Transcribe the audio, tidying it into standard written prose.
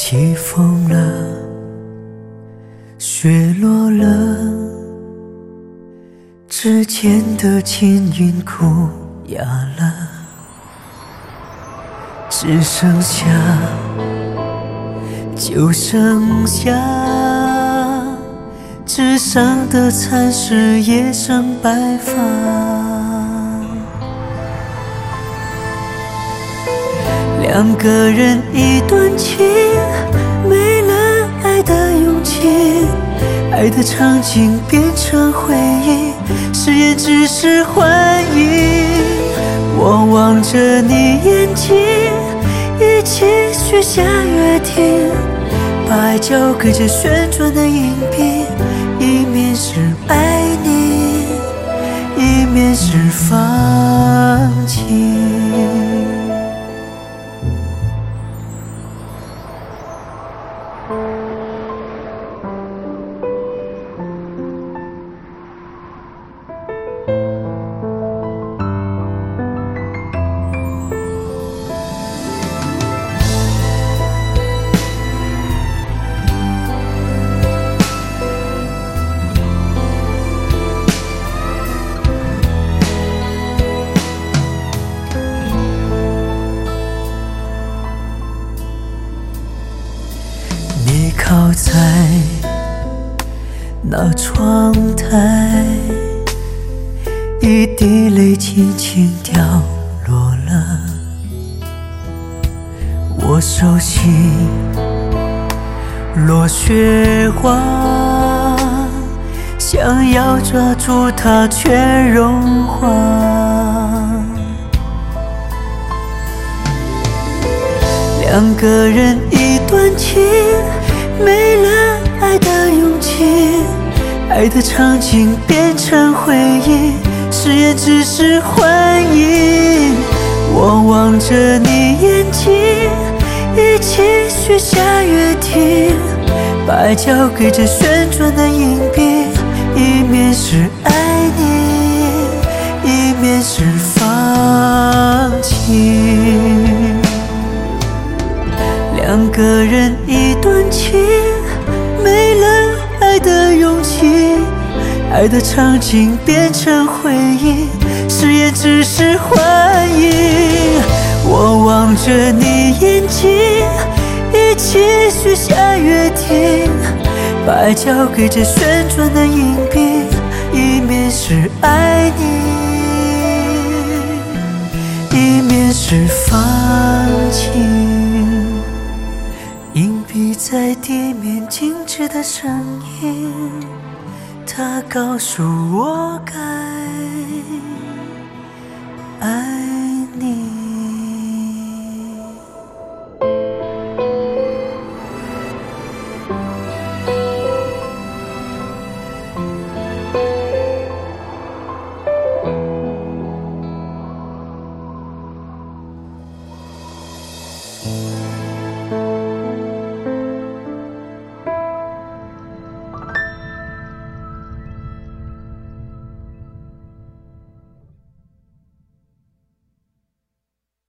起风了，雪落了，之前的情云哭哑了，只剩下，就剩下纸上的残诗，也剩白发。两个人一段情，没了爱的勇气，爱的场景变成回忆，誓言只是幻影。我望着你眼睛，一起许下约定，把爱交给这旋转的硬币，一面是爱你，一面是放弃。靠在那窗台，一滴泪轻轻掉落了。我手心落雪花，想要抓住它却融化。两个人一段情，没了爱的勇气，爱的场景变成回忆，誓言只是幻影。我望着你眼睛，一起许下约定，把爱交给这旋转的硬币，一面是爱你，一面是放弃。两个人一段情，没了爱的勇气，爱的场景变成回忆，誓言只是幻影。我望着你眼睛，一起许下约定，把爱交给这旋转的硬币，一面是爱你，一面是放弃。硬币在地面静止的声音，它告诉我该爱你。